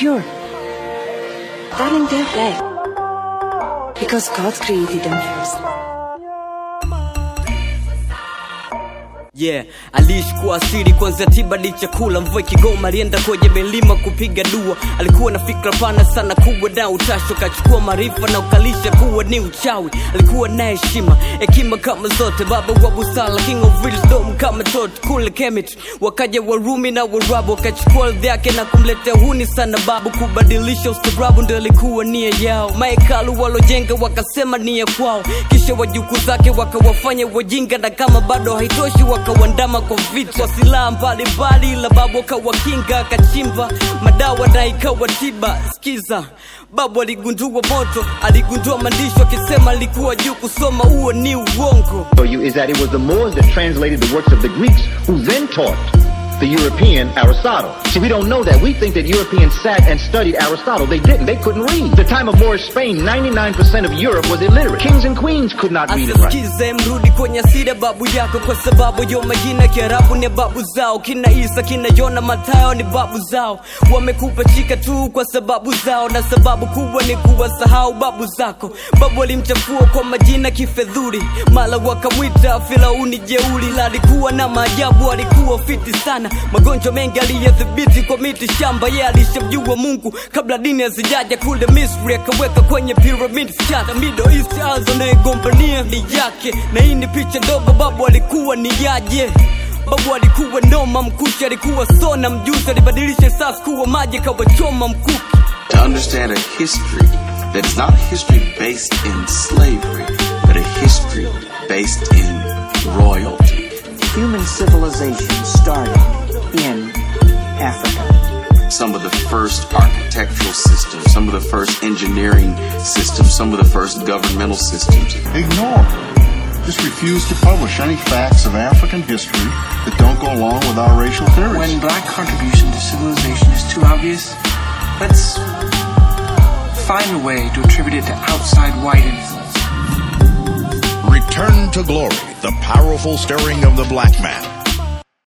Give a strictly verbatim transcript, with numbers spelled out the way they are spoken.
pure. Darling, they're black. Because God created them first. Yeah, aliishi kwa asili kwanza tiba ni chakula. Mvua Kigoma alienda kwenye milima kupiga dua. Alikuwa na fikra pana sana kubwa na utasho. Kachukua maarifa na ukalisha kuwa ni uchawi. Alikuwa na heshima, hekima kama zote. Baba wa busara, king of wisdom kama tot. Kule Kemet, wakaja Warumi na Warabu. Kachukua ardhi yake na kumletea huni sana babu. Kubadilisha ustarabu ndio ilikuwa nia yao. Mahekalu walojenga wakasema ni ya kwao. Kisha wajukuu zake wakawafanya wajinga. Na kama bado haitoshi wakawandama kwa vitu wa silaha mbalimbali. La babu akawakinga, akachimba madawa na ikawa tiba. Sikiza, babu aligundua moto, aligundua maandisho akisema alikuwa juu kusoma huo ni uongo. For you is that it was the Moors that translated the works of the Greeks, who then taught the European Aristotle. See, we don't know that. We think that Europeans sat and studied Aristotle. They didn't. They couldn't read. The time of Moorish Spain, ninety-nine percent of Europe was illiterate. Kings and queens could not read and write. Asiskize mrudi kwenye asili babu yako, kwa sababu yo majina Kiarabu ni babu zao. Kina Isa, kina Yona, Mathayo ni babu zao. Wamekupa chika tu kwa sababu zao, na sababu kubwa ni kuwasahau babu zako. Babu alimchafua kwa majina kifedhuri, mala wakamwita Firauni jeuri. La alikuwa na maajabu, alikuwa fiti sana. Magonjwa mengi aliyadhibiti kwa miti shamba. Yeye alishamjua Mungu kabla dini hazijaja. Kule Misri akaweka kwenye pyramids chata. Middle East azo na gombania ni yake. Na hii ni picha ndogo, babu alikuwa ni yaje. Babu alikuwa noma mkushi, alikuwa sona mjuzi. Alibadilisha sasa kuwa maji kawachoma mkuki. To understand a history that is not a history based in slavery, but a history based in royalty. Human civilization started in Africa. Some of the first architectural systems, some of the first engineering systems, some of the first governmental systems. Ignore. Just refuse to publish any facts of African history that don't go along with our racial theories. When black contribution to civilization is too obvious, let's find a way to attribute it to outside white influence. Return to Glory, the powerful stirring of the black man.